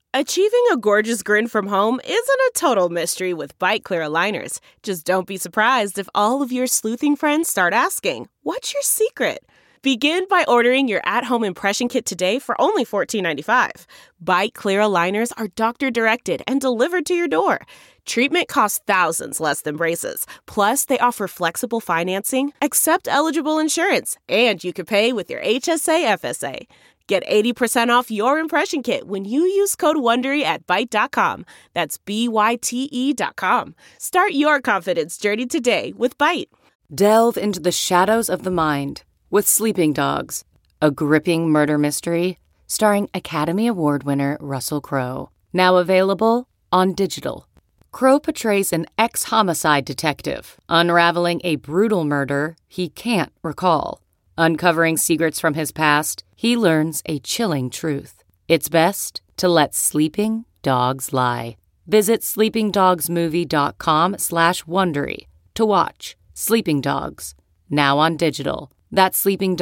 Achieving a gorgeous grin from home isn't a total mystery with Byte Clear aligners. Just don't be surprised if all of your sleuthing friends start asking, "What's your secret?" Begin by ordering your at-home impression kit today for only $14.95. Byte Clear aligners are doctor-directed and delivered to your door. Treatment costs thousands less than braces. Plus, they offer flexible financing, accept eligible insurance, and you can pay with your HSA FSA. Get 80% off your impression kit when you use code WONDERY at Byte.com. That's BYTE.com. Start your confidence journey today with Byte. Delve into the shadows of the mind with Sleeping Dogs, a gripping murder mystery starring Academy Award winner Russell Crowe. Now available on digital. Crowe portrays an ex-homicide detective unraveling a brutal murder he can't recall. Uncovering secrets from his past, he learns a chilling truth. It's best to let sleeping dogs lie. Visit sleepingdogsmovie.com/Wondery to watch Sleeping Dogs, now on digital. That's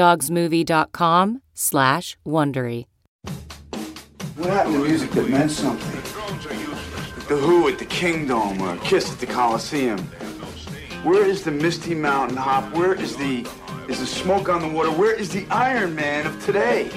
sleepingdogsmovie.com/Wondery. What happened to music that meant something? Like the Who at the Kingdom or Kiss at the Coliseum. Where is the Misty Mountain Hop? Where is the smoke on the water? Where is the Iron Man of today?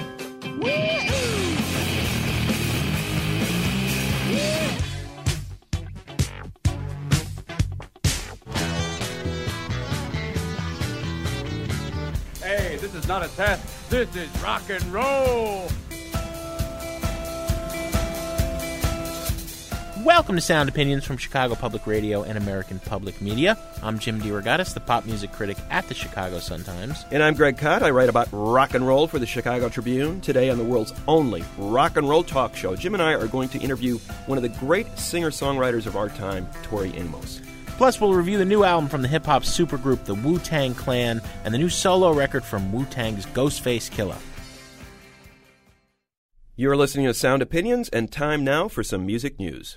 Hey, this is not a test. This is rock and roll. Welcome to Sound Opinions from Chicago Public Radio and American Public Media. I'm Jim DeRogatis, the pop music critic at the Chicago Sun-Times. And I'm Greg Kot. I write about rock and roll for the Chicago Tribune. Today on the world's only rock and roll talk show, Jim and I are going to interview one of the great singer-songwriters of our time, Tori Amos. Plus, we'll review the new album from the hip-hop supergroup The Wu-Tang Clan and the new solo record from Wu-Tang's Ghostface Killah. You're listening to Sound Opinions, and time now for some music news.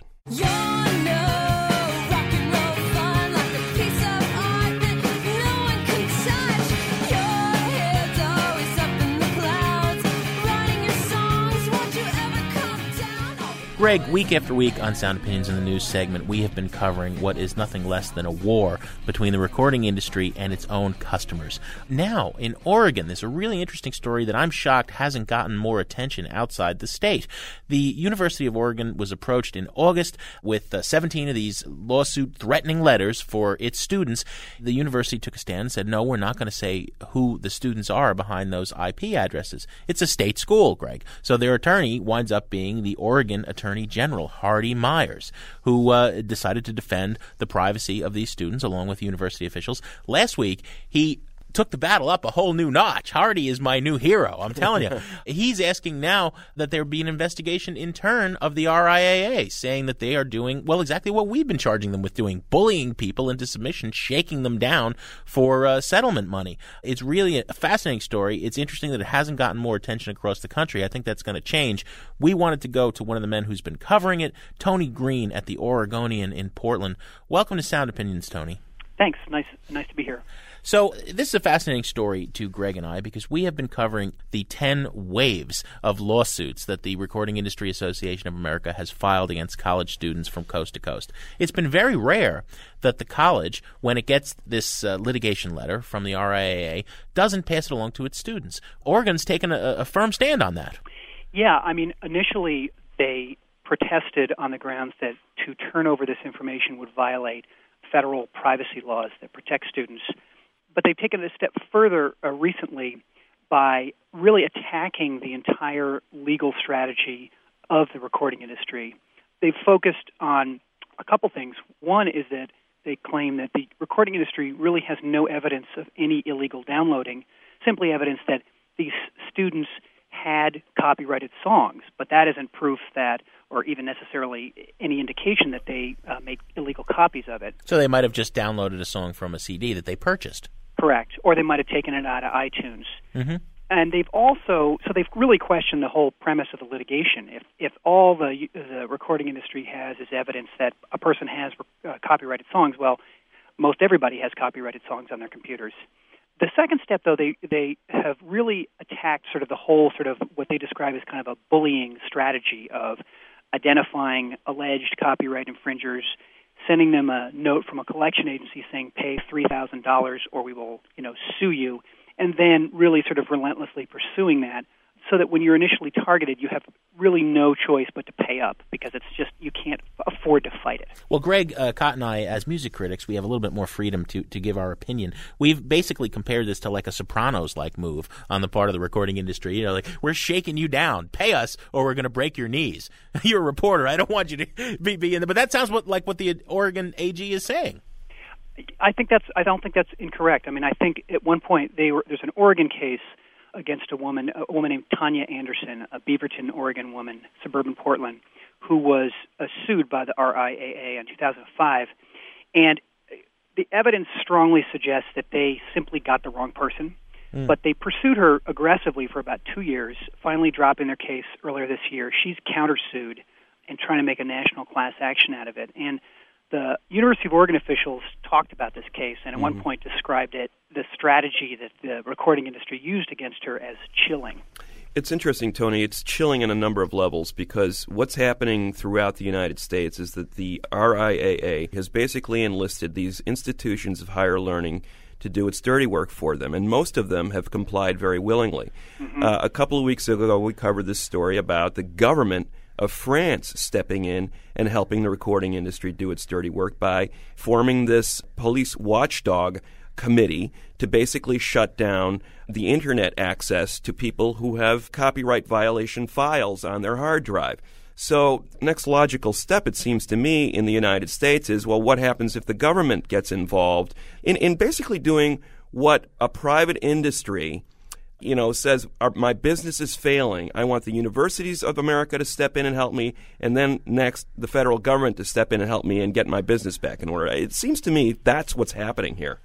Greg, week after week on Sound Opinions in the News segment, we have been covering what is nothing less than a war between the recording industry and its own customers. Now, in Oregon, there's a really interesting story that I'm shocked hasn't gotten more attention outside the state. The University of Oregon was approached in August with 17 of these lawsuit-threatening letters for its students. The university took a stand and said, no, we're not going to say who the students are behind those IP addresses. It's a state school, Greg. So their attorney winds up being the Oregon Attorney General Hardy Myers, who decided to defend the privacy of these students along with university officials. Last week, he took the battle up a whole new notch. Hardy is my new hero, I'm telling you. He's asking now that there be an investigation in turn of the RIAA, saying that they are doing, well, exactly what we've been charging them with doing, bullying people into submission, shaking them down for settlement money. It's really a fascinating story. It's interesting that it hasn't gotten more attention across the country. I think that's going to change. We wanted to go to one of the men who's been covering it, Tony Green at the Oregonian in Portland. Welcome to Sound Opinions, Tony. Thanks. Nice to be here. So this is a fascinating story to Greg and I because we have been covering the 10 waves of lawsuits that the Recording Industry Association of America has filed against college students from coast to coast. It's been very rare that the college, when it gets this litigation letter from the RIAA, doesn't pass it along to its students. Oregon's taken a firm stand on that. Yeah, I mean, initially they protested on the grounds that to turn over this information would violate federal privacy laws that protect students. But they've taken it a step further recently by really attacking the entire legal strategy of the recording industry. They've focused on a couple things. One is that they claim that the recording industry really has no evidence of any illegal downloading, simply evidence that these students had copyrighted songs, but that isn't proof that, or even necessarily any indication that they make illegal copies of it. So they might have just downloaded a song from a CD that they purchased. Correct. Or they might have taken it out of iTunes. Mm-hmm. And they've really questioned the whole premise of the litigation. If all the recording industry has is evidence that a person has copyrighted songs, well, most everybody has copyrighted songs on their computers. The second step, though, they have really attacked sort of the whole sort of what they describe as kind of a bullying strategy of identifying alleged copyright infringers, sending them a note from a collection agency saying pay $3,000 or we will, sue you, and then really sort of relentlessly pursuing that, so that when you're initially targeted, you have really no choice but to pay up because it's just you can't afford to fight it. Well, Greg Kot and I, as music critics, we have a little bit more freedom to give our opinion. We've basically compared this to like a Sopranos-like move on the part of the recording industry. Like, we're shaking you down. Pay us or we're going to break your knees. You're a reporter. I don't want you to be in there. But that sounds like what the Oregon AG is saying. I don't think that's incorrect. I mean, I think at one point there's an Oregon case against a woman named Tanya Anderson, a Beaverton, Oregon woman, suburban Portland, who was sued by the RIAA in 2005. And the evidence strongly suggests that they simply got the wrong person. But they pursued her aggressively for about 2 years, finally dropping their case earlier this year. She's countersued and trying to make a national class action out of it. And the University of Oregon officials talked about this case and at one point described it, the strategy that the recording industry used against her, as chilling. It's interesting, Tony. It's chilling on a number of levels because what's happening throughout the United States is that the RIAA has basically enlisted these institutions of higher learning to do its dirty work for them, and most of them have complied very willingly. A couple of weeks ago, we covered this story about the government of France stepping in and helping the recording industry do its dirty work by forming this police watchdog committee to basically shut down the internet access to people who have copyright violation files on their hard drive. So next logical step, it seems to me, in the United States is, well, what happens if the government gets involved in basically doing what a private industry says, my business is failing. I want the universities of America to step in and help me, and then next, the federal government to step in and help me and get my business back in order. It seems to me that's what's happening here.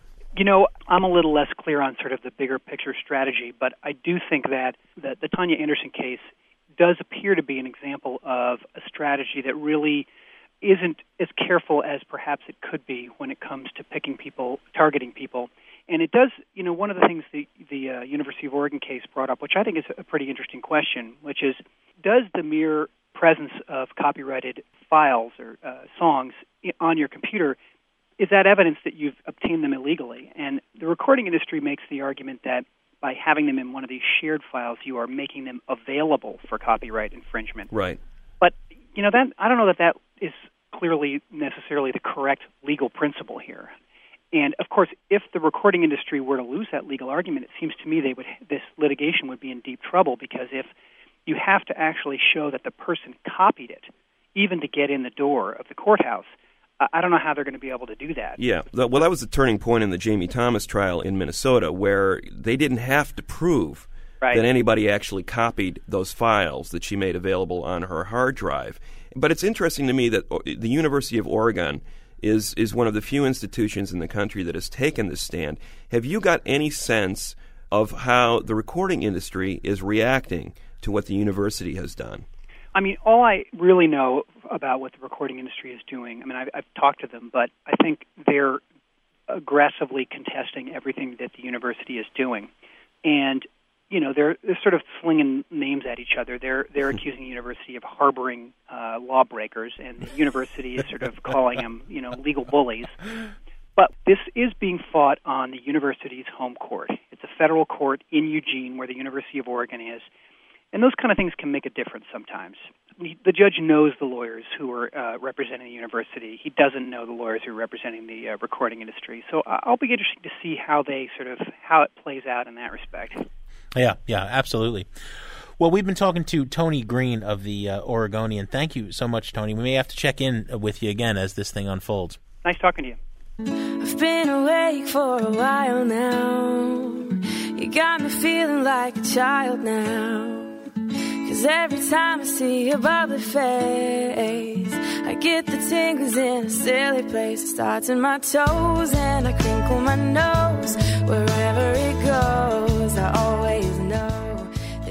I'm a little less clear on sort of the bigger picture strategy, but I do think that the Tanya Anderson case does appear to be an example of a strategy that really isn't as careful as perhaps it could be when it comes to picking people, targeting people. And it does, one of the things the University of Oregon case brought up, which I think is a pretty interesting question, which is, does the mere presence of copyrighted files or songs on your computer, is that evidence that you've obtained them illegally? And the recording industry makes the argument that by having them in one of these shared files, you are making them available for copyright infringement. Right. But, that I don't know that is clearly necessarily the correct legal principle here. And, of course, if the recording industry were to lose that legal argument, it seems to me this litigation would be in deep trouble, because if you have to actually show that the person copied it, even to get in the door of the courthouse, I don't know how they're going to be able to do that. Yeah, well, that was the turning point in the Jamie Thomas trial in Minnesota, where they didn't have to prove that anybody actually copied those files that she made available on her hard drive. But it's interesting to me that the University of Oregon is one of the few institutions in the country that has taken this stand. Have you got any sense of how the recording industry is reacting to what the university has done? I mean, all I really know about what the recording industry is doing, I've talked to them, but I think they're aggressively contesting everything that the university is doing. And, they're sort of slinging names at each other. They're accusing the university of harboring lawbreakers, and the university is sort of calling them, legal bullies. But this is being fought on the university's home court. It's a federal court in Eugene, where the University of Oregon is. And those kind of things can make a difference sometimes. The judge knows the lawyers who are representing the university. He doesn't know the lawyers who are representing the recording industry. So I'll be interested to see how it plays out in that respect. Yeah, absolutely. Well, we've been talking to Tony Green of the Oregonian. Thank you so much, Tony. We may have to check in with you again as this thing unfolds. Nice talking to you. I've been awake for a while now. You got me feeling like a child now. 'Cause every time I see your bubbly face, I get the tingles in a silly place. It starts in my toes and I crinkle my nose. Wherever it goes, I always know that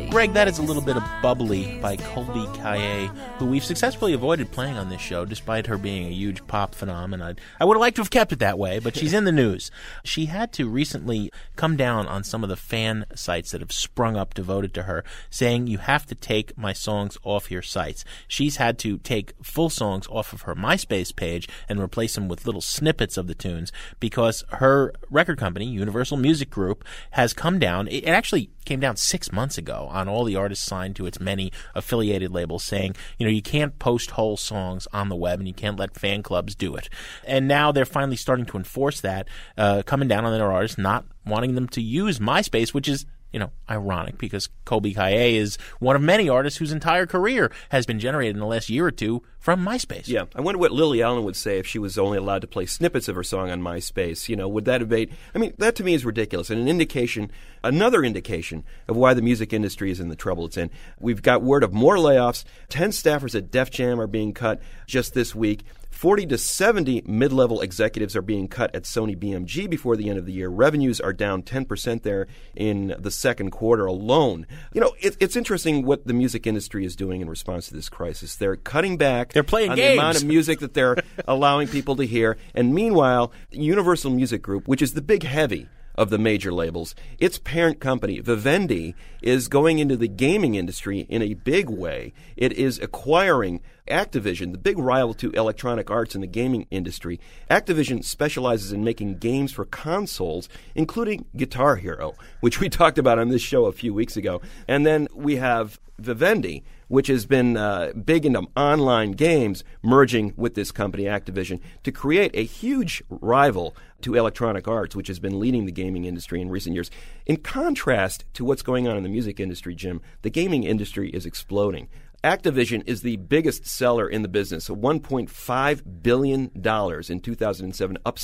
Greg, that is a little bit of Bubbly by Colby Kaye, who we've successfully avoided playing on this show, despite her being a huge pop phenomenon. I would have liked to have kept it that way, but she's in the news. She had to recently come down on some of the fan sites that have sprung up devoted to her, saying, you have to take my songs off your sites. She's had to take full songs off of her MySpace page and replace them with little snippets of the tunes because her record company, Universal Music Group, has come down. It actually came down 6 months ago on all the artists signed to its many affiliated labels, saying, you can't post whole songs on the web and you can't let fan clubs do it. And now they're finally starting to enforce that, coming down on their artists, not wanting them to use MySpace, which is ironic because Colby Kaye is one of many artists whose entire career has been generated in the last year or two from MySpace. Yeah, I wonder what Lily Allen would say if she was only allowed to play snippets of her song on MySpace. Would that abate? I mean, that to me is ridiculous and another indication of why the music industry is in the trouble it's in. We've got word of more layoffs. 10 staffers at Def Jam are being cut just this week. 40 to 70 mid-level executives are being cut at Sony BMG before the end of the year. Revenues are down 10% there in the second quarter alone. It's interesting what the music industry is doing in response to this crisis. They're cutting back They're playing on games. The amount of music that they're allowing people to hear. And meanwhile, Universal Music Group, which is the big heavy of the major labels, its parent company, Vivendi, is going into the gaming industry in a big way. It is acquiring Activision, the big rival to Electronic Arts in the gaming industry. Activision specializes in making games for consoles, including Guitar Hero, which we talked about on this show a few weeks ago. And then we have Vivendi, which has been big into online games, merging with this company, Activision, to create a huge rival to Electronic Arts, which has been leading the gaming industry in recent years. In contrast to what's going on in the music industry, Jim, the gaming industry is exploding. Activision is the biggest seller in the business, $1.5 billion in 2007, up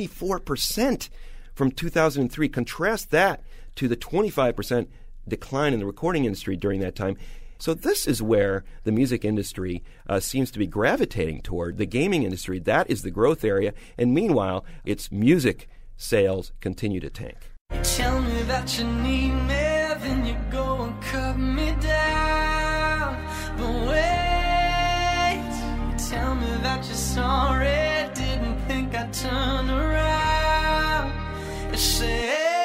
74% from 2003. Contrast that to the 25% decline in the recording industry during that time. So this is where the music industry seems to be gravitating toward. The gaming industry, that is the growth area. And meanwhile, its music sales continue to tank. You tell me that you need me, then you go and cut me down. But wait, you tell me that you're sorry, didn't think I'd turn around. You say,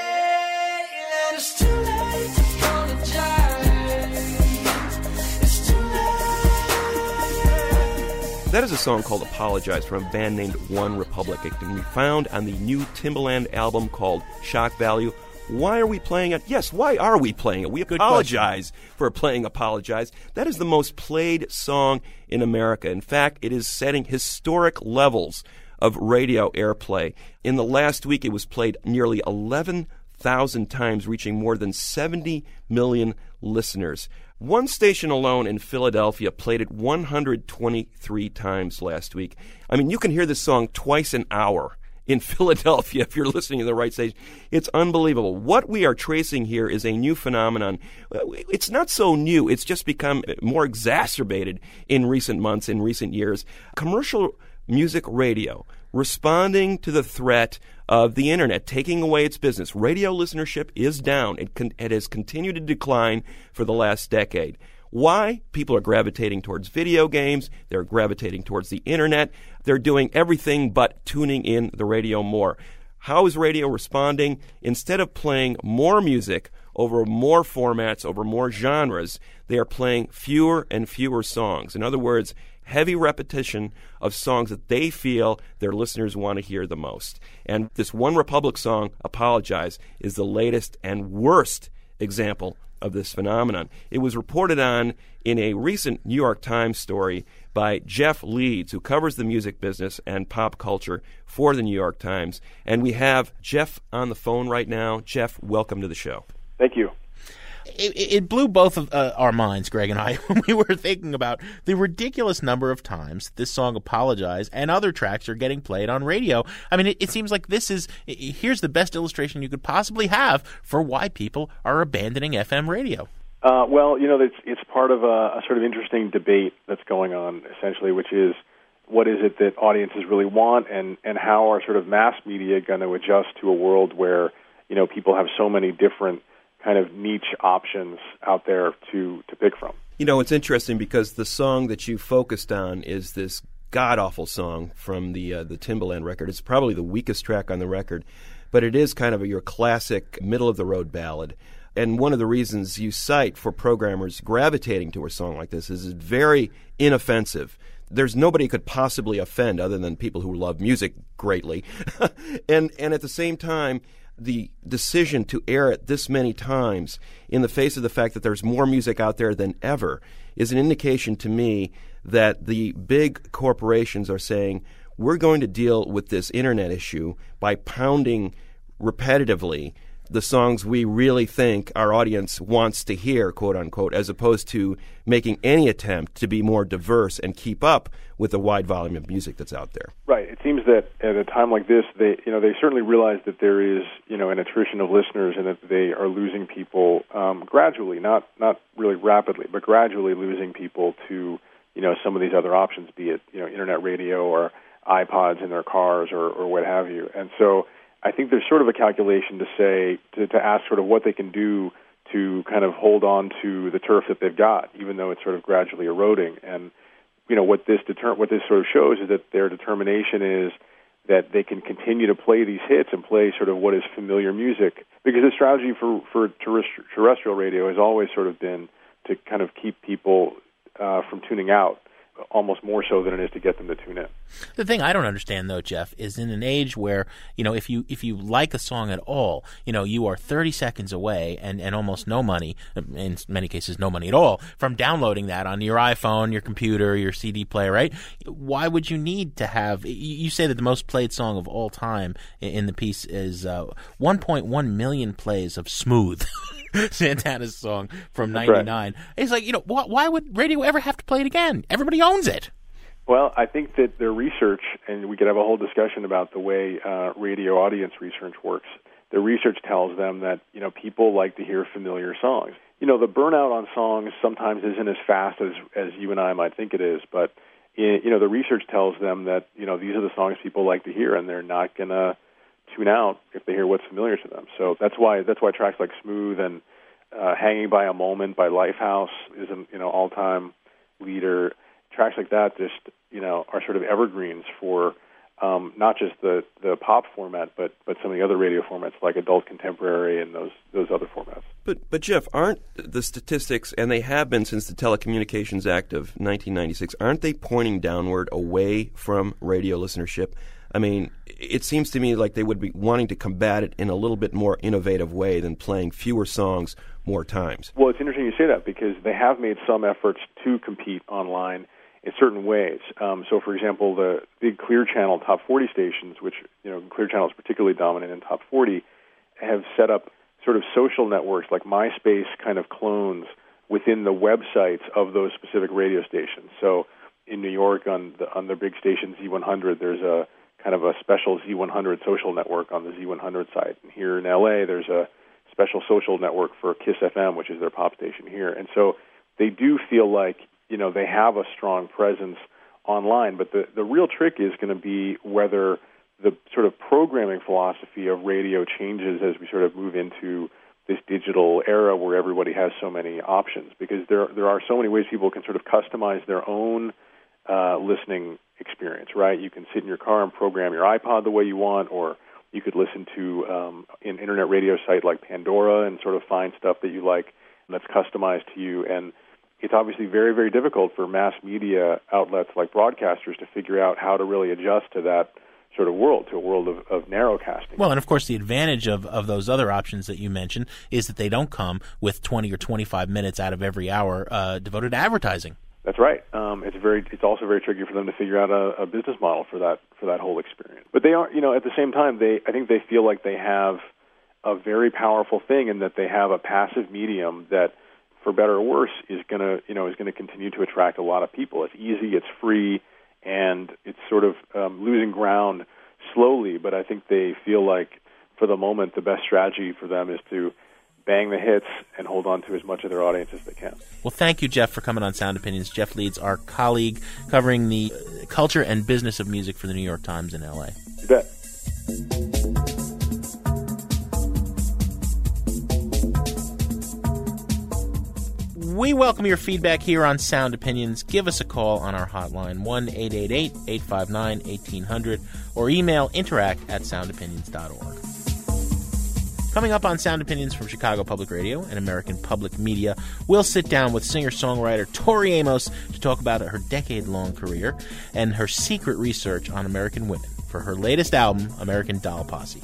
that it's too late to apologize. It's too late. That is a song called Apologize from a band named One Republic. It can be found on the new Timbaland album called Shock Value. Why are we playing it? Yes, why are we playing it? We apologize for playing Apologize. That is the most played song in America. In fact, it is setting historic levels of radio airplay. In the last week, it was played nearly 11,000 times, reaching more than 70 million listeners. One station alone in Philadelphia played it 123 times last week. I mean, you can hear this song twice an hour in Philadelphia if you're listening to the right station. It's unbelievable. What we are tracing here is a new phenomenon. It's not so new. It's just become more exacerbated in recent months, in recent years. Commercial music radio responding to the threat of the internet taking away its business. Radio listenership is down. It has continued to decline for the last decade. Why? People are gravitating towards video games. They're gravitating towards the internet. They're doing everything but tuning in the radio more. How is radio responding? Instead of playing more music over more formats, over more genres, they are playing fewer and fewer songs. In other words, heavy repetition of songs that they feel their listeners want to hear the most. And this One Republic song, Apologize, is the latest and worst example of this phenomenon. It was reported on in a recent New York Times story by Jeff Leeds, who covers the music business and pop culture for the New York Times. And we have Jeff on the phone right now. Jeff, welcome to the show. Thank you. It blew both of our minds, Greg and I, when we were thinking about the ridiculous number of times this song Apologize and other tracks are getting played on radio. I mean, it seems like here's the best illustration you could possibly have for why people are abandoning FM radio. Well, it's part of a sort of interesting debate that's going on, essentially, which is what is it that audiences really want and how are sort of mass media going to adjust to a world where, people have so many different kind of niche options out there to pick from. You know, it's interesting because the song that you focused on is this god-awful song from the Timbaland record. It's probably the weakest track on the record, but it is kind of your classic middle-of-the-road ballad. And one of the reasons you cite for programmers gravitating to a song like this is it's very inoffensive. There's nobody could possibly offend other than people who love music greatly. and at the same time, the decision to air it this many times in the face of the fact that there's more music out there than ever is an indication to me that the big corporations are saying, we're going to deal with this internet issue by pounding repetitively the songs we really think our audience wants to hear, quote unquote, as opposed to making any attempt to be more diverse and keep up with the wide volume of music that's out there. Right. It seems that at a time like this, they certainly realize that there is, an attrition of listeners and that they are losing people gradually, not really rapidly, but gradually losing people to, some of these other options, be it, internet radio or iPods in their cars or what have you. And so I think there's sort of a calculation to say, to ask sort of what they can do to kind of hold on to the turf that they've got, even though it's sort of gradually eroding. And, what this sort of shows is that their determination is that they can continue to play these hits and play sort of what is familiar music. Because the strategy for terrestrial radio has always sort of been to kind of keep people from tuning out, almost more so than it is to get them to tune in. The thing I don't understand, though, Jeff, is in an age where, if you like a song at all, you are 30 seconds away and almost no money, in many cases no money at all, from downloading that on your iPhone, your computer, your CD player, right? Why would you need to have... You say that the most played song of all time in the piece is 1.1 million plays of Smooth, Santana's song from '99. Right. It's like, why would radio ever have to play it again? Everybody owns it. Well, I think that their research, and we could have a whole discussion about the way radio audience research works. The research tells them that, people like to hear familiar songs. The burnout on songs sometimes isn't as fast as you and I might think it is, but, the research tells them that, these are the songs people like to hear, and they're not going to tune out if they hear what's familiar to them. So that's why tracks like Smooth and Hanging by a Moment by Lifehouse is an all-time leader. Tracks like that just, are sort of evergreens for not just the pop format, but some of the other radio formats like adult contemporary and those other formats. But Jeff, aren't the statistics, and they have been since the Telecommunications Act of 1996, aren't they pointing downward away from radio listenership? I mean, it seems to me like they would be wanting to combat it in a little bit more innovative way than playing fewer songs more times. Well, it's interesting you say that because they have made some efforts to compete online in certain ways. So, for example, the big Clear Channel Top 40 stations, which, Clear Channel is particularly dominant in Top 40, have set up sort of social networks like MySpace kind of clones within the websites of those specific radio stations. So in New York on the big station Z100, there's a kind of a special Z100 social network on the Z100 site. And here in L.A., there's a special social network for Kiss FM, which is their pop station here. And so they do feel like, they have a strong presence online. But the real trick is going to be whether the sort of programming philosophy of radio changes as we sort of move into this digital era where everybody has so many options. Because there are so many ways people can sort of customize their own listening experience, right? You can sit in your car and program your iPod the way you want, or you could listen to an internet radio site like Pandora and sort of find stuff that you like that's customized to you. And it's obviously very, very difficult for mass media outlets like broadcasters to figure out how to really adjust to that sort of world, to a world of narrowcasting. Well, and of course the advantage of those other options that you mentioned is that they don't come with 20 or 25 minutes out of every hour devoted to advertising. That's right. It's also very tricky for them to figure out a business model for that whole experience. But they are, at the same time, I think they feel like they have a very powerful thing in that they have a passive medium that, for better or worse, is going to continue to attract a lot of people. It's easy, it's free, and it's sort of losing ground slowly. But I think they feel like, for the moment, the best strategy for them is to bang the hits and hold on to as much of their audience as they can. Well, thank you, Jeff, for coming on Sound Opinions. Jeff Leeds, our colleague covering the culture and business of music for the New York Times in L.A. You bet. We welcome your feedback here on Sound Opinions. Give us a call on our hotline, 1-888-859-1800, or email interact@soundopinions.org. Coming up on Sound Opinions from Chicago Public Radio and American Public Media, we'll sit down with singer-songwriter Tori Amos to talk about her decade-long career and her secret research on American women for her latest album, American Doll Posse.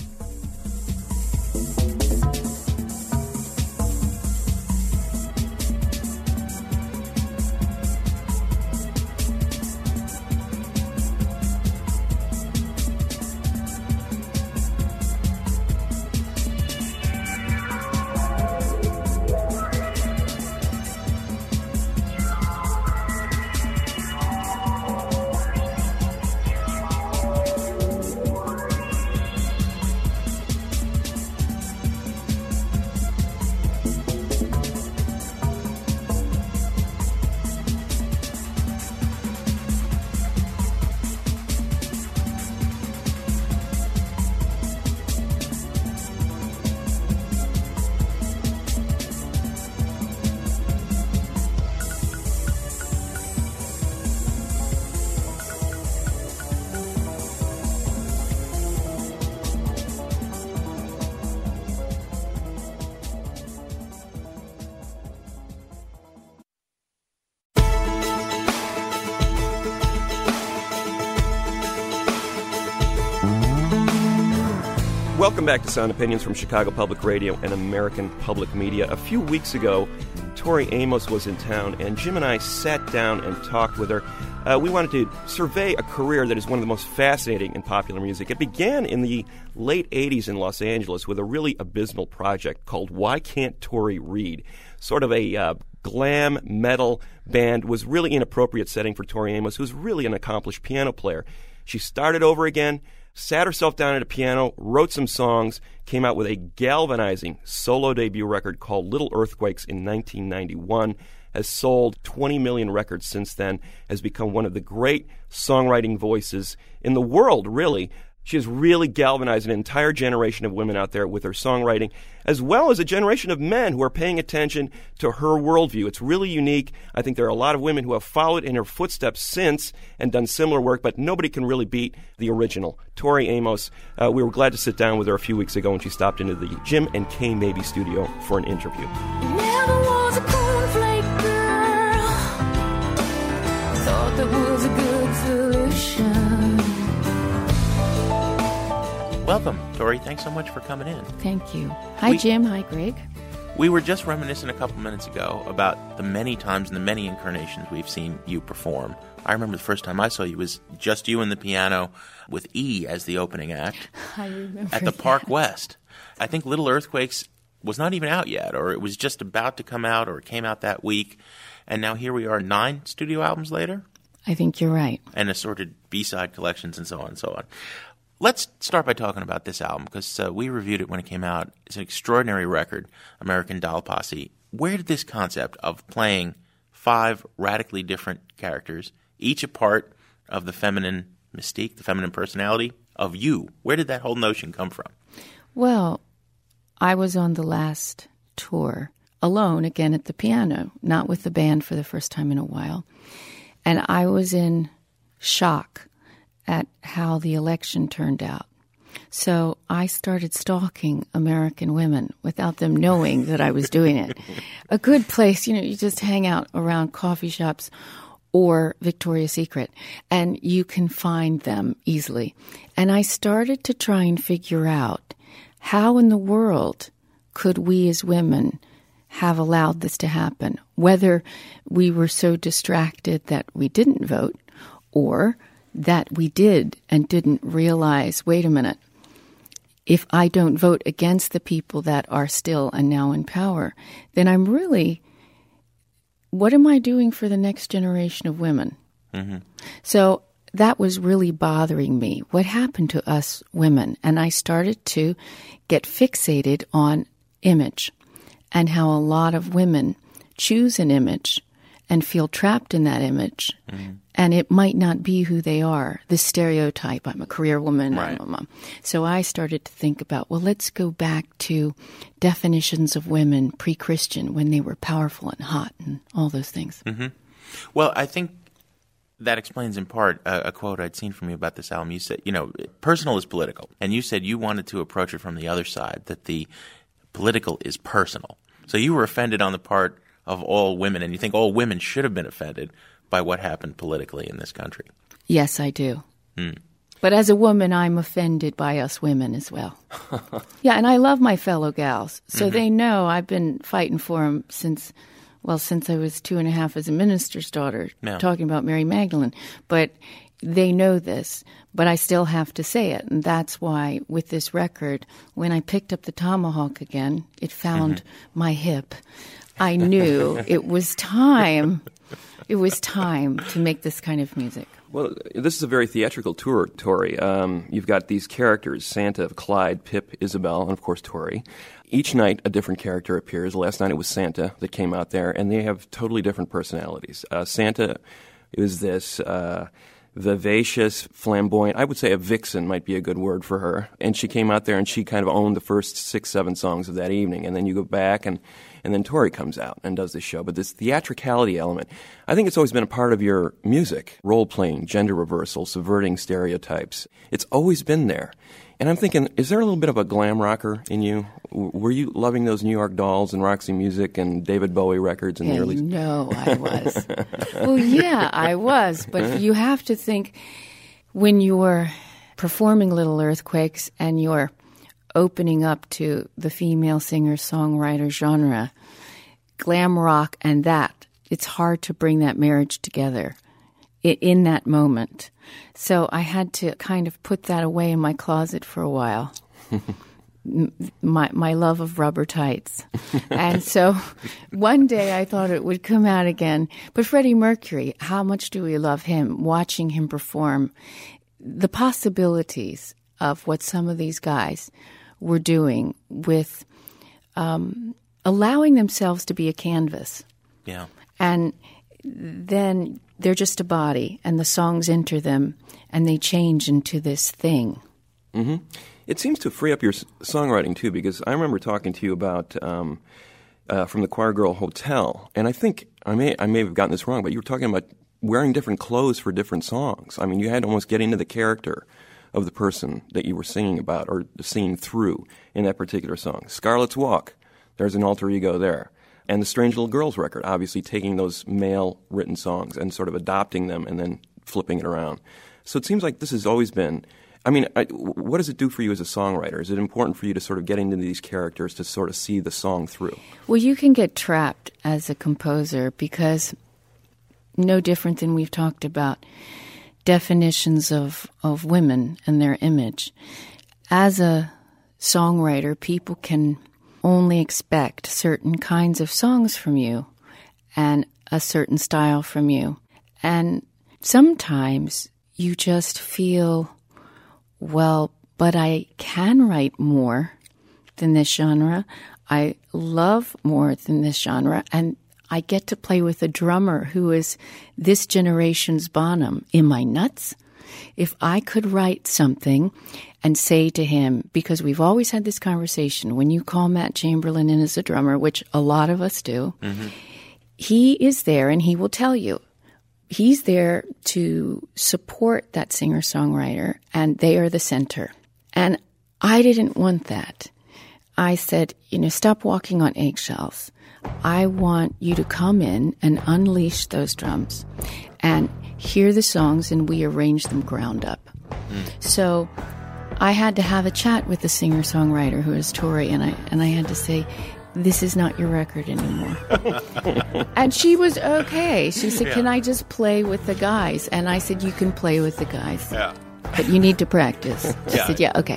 Welcome back to Sound Opinions from Chicago Public Radio and American Public Media. A few weeks ago, Tori Amos was in town, and Jim and I sat down and talked with her. We wanted to survey a career that is one of the most fascinating in popular music. It began in the late 80s in Los Angeles with a really abysmal project called Why Can't Tori Read? Sort of a glam metal band. Was really inappropriate setting for Tori Amos, who's really an accomplished piano player. She started over again, sat herself down at a piano, wrote some songs, came out with a galvanizing solo debut record called Little Earthquakes in 1991, has sold 20 million records since then, has become one of the great songwriting voices in the world, really. She has really galvanized an entire generation of women out there with her songwriting, as well as a generation of men who are paying attention to her worldview. It's really unique. I think there are a lot of women who have followed in her footsteps since and done similar work, but nobody can really beat the original, Tori Amos. We were glad to sit down with her a few weeks ago when she stopped into the Jim and Kay Mabie studio for an interview. Never was a cornflake girl. Thought that was a good solution. Welcome, Tori. Thanks so much for coming in. Thank you. Hi, Jim. Hi, Greg. We were just reminiscing a couple minutes ago about the many times and the many incarnations we've seen you perform. I remember the first time I saw you was just you and the piano with E as the opening act. I remember at the Park West. I think Little Earthquakes was not even out yet, or it was just about to come out, or it came out that week. And now here we are 9 studio albums later. I think you're right. And assorted B-side collections and so on and so on. Let's start by talking about this album, because we reviewed it when it came out. It's an extraordinary record, American Doll Posse. Where did this concept of playing 5 radically different characters, each a part of the feminine mystique, the feminine personality of you, where did that whole notion come from? Well, I was on the last tour, alone again at the piano, not with the band for the first time in a while. And I was in shock at how the election turned out. So I started stalking American women without them knowing that I was doing it. A good place, you just hang out around coffee shops or Victoria's Secret, and you can find them easily. And I started to try and figure out how in the world could we as women have allowed this to happen, whether we were so distracted that we didn't vote or that we did and didn't realize, wait a minute, if I don't vote against the people that are still and now in power, then I'm really, what am I doing for the next generation of women? Mm-hmm. So that was really bothering me. What happened to us women? And I started to get fixated on image and how a lot of women choose an image and feel trapped in that image. Mm-hmm. And it might not be who they are, the stereotype. I'm a career woman. Right. I'm a mom. So I started to think about, well, let's go back to definitions of women pre-Christian when they were powerful and hot and all those things. Mm-hmm. Well, I think that explains in part a quote I'd seen from you about this album. You said, personal is political. And you said you wanted to approach it from the other side, that the political is personal. So you were offended on the part of all women, and you think all women should have been offended by what happened politically in this country. Yes, I do. But as a woman, I'm offended by us women as well. Yeah, and I love my fellow gals. So they know I've been fighting for them since I was 2.5 as a minister's daughter, talking about Mary Magdalene. But they know this, but I still have to say it. And that's why with this record, when I picked up the tomahawk again, it found my hip. I knew it was time. It was time to make this kind of music. Well, this is a very theatrical tour, Tori. You've got these characters, Santa, Clyde, Pip, Isabel, and of course Tori. Each night a different character appears. Last night it was Santa that came out there, and they have totally different personalities. Santa is this vivacious, flamboyant, I would say a vixen might be a good word for her. And she came out there and she kind of owned the first 6-7 songs of that evening. And then you go back and then Tori comes out and does this show. But this theatricality element, I think it's always been a part of your music. Role-playing, gender reversal, subverting stereotypes. It's always been there. And I'm thinking, is there a little bit of a glam rocker in you? Were you loving those New York Dolls and Roxy Music and David Bowie records in the early... No, I was. Well, yeah, I was. But you have to think, when you're performing Little Earthquakes and you're opening up to the female singer-songwriter genre, glam rock and that, it's hard to bring that marriage together in that moment. So I had to kind of put that away in my closet for a while. My love of rubber tights. And so one day I thought it would come out again. But Freddie Mercury, how much do we love him, watching him perform? The possibilities of what some of these guys were doing with allowing themselves to be a canvas. Yeah. And then they're just a body, and the songs enter them, and they change into this thing. Mm-hmm. It seems to free up your songwriting, too, because I remember talking to you about from the Choir Girl Hotel, and I think I may have gotten this wrong, but you were talking about wearing different clothes for different songs. I mean, you had to almost get into the character of the person that you were singing about or singing through in that particular song. Scarlet's Walk, there's an alter ego there. And the Strange Little Girls record, obviously taking those male-written songs and sort of adopting them and then flipping it around. So it seems like this has always been... I mean, what does it do for you as a songwriter? Is it important for you to sort of get into these characters to sort of see the song through? Well, you can get trapped as a composer because no different than we've talked about definitions of women and their image. As a songwriter, people can only expect certain kinds of songs from you and a certain style from you. And sometimes you just feel, well, but I can write more than this genre. I love more than this genre. And I get to play with a drummer who is this generation's Bonham. Am I nuts? If I could write something and say to him, because we've always had this conversation, when you call Matt Chamberlain in as a drummer, which a lot of us do, he is there and he will tell you. He's there to support that singer-songwriter, and they are the center. And I didn't want that. I said, stop walking on eggshells. I want you to come in and unleash those drums and hear the songs, and we arrange them ground up. So I had to have a chat with the singer-songwriter, who is Tori, and I had to say, this is not your record anymore. And she was okay. She said, can I just play with the guys? And I said, you can play with the guys. Yeah. But you need to practice. She said, yeah, okay.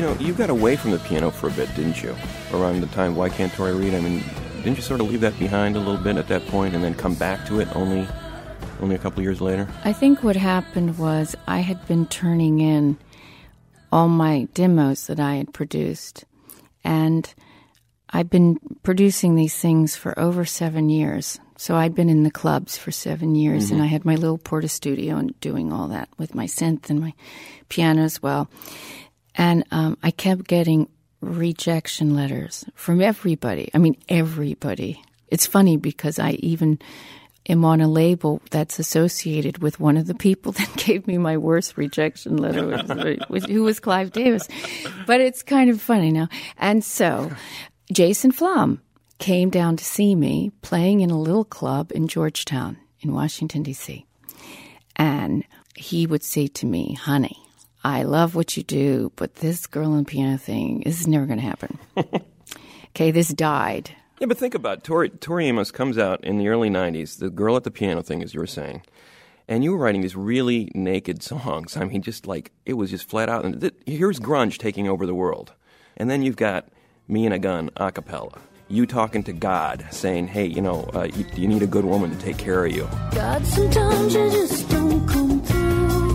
You got away from the piano for a bit, didn't you? Around the time Why Can't Tori Read? I mean, didn't you sort of leave that behind a little bit at that point and then come back to it only a couple of years later? I think what happened was I had been turning in all my demos that I had produced, and I've been producing these things for over 7 years. So I'd been in the clubs for 7 years, and I had my little Porta studio and doing all that with my synth and my piano as well. And I kept getting rejection letters from everybody. I mean, everybody. It's funny because I even am on a label that's associated with one of the people that gave me my worst rejection letter, who was Clive Davis. But it's kind of funny now. And so Jason Flom came down to see me playing in a little club in Georgetown in Washington, D.C. And he would say to me, honey, I love what you do, but this girl and piano thing is never going to happen. Okay, this died. Yeah, but think about it. Tori Amos comes out in the early 90s, the girl at the piano thing, as you were saying, and you were writing these really naked songs. I mean, just like, it was just flat out. And here's grunge taking over the world. And then you've got Me and a Gun a cappella. You talking to God, saying, hey, you need a good woman to take care of you. God, sometimes you just don't come through.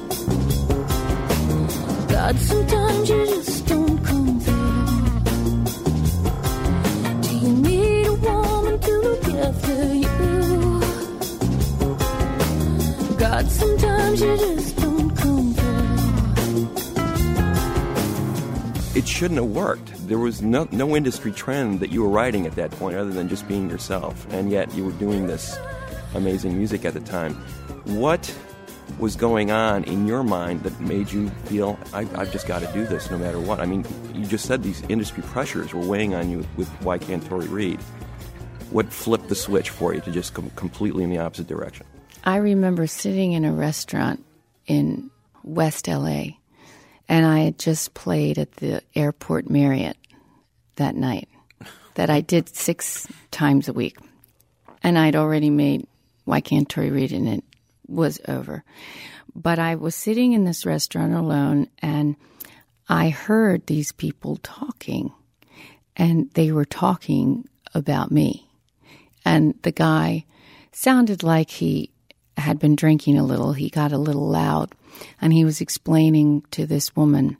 God, sometimes you just don't come through. Do you need a woman to look after you? God, sometimes you just don't come through. It shouldn't have worked. There was no industry trend that you were writing at that point other than just being yourself, and yet you were doing this amazing music at the time. What was going on in your mind that made you feel, I've just got to do this no matter what? I mean, you just said these industry pressures were weighing on you with Why Can't Tori Read. What flipped the switch for you to just come completely in the opposite direction? I remember sitting in a restaurant in West L.A., and I had just played at the Airport Marriott that night, that I did 6 times a week. And I'd already made Why Can't Tori Read, and it was over. But I was sitting in this restaurant alone, and I heard these people talking, and they were talking about me. And the guy sounded like he had been drinking a little. He got a little loud, and he was explaining to this woman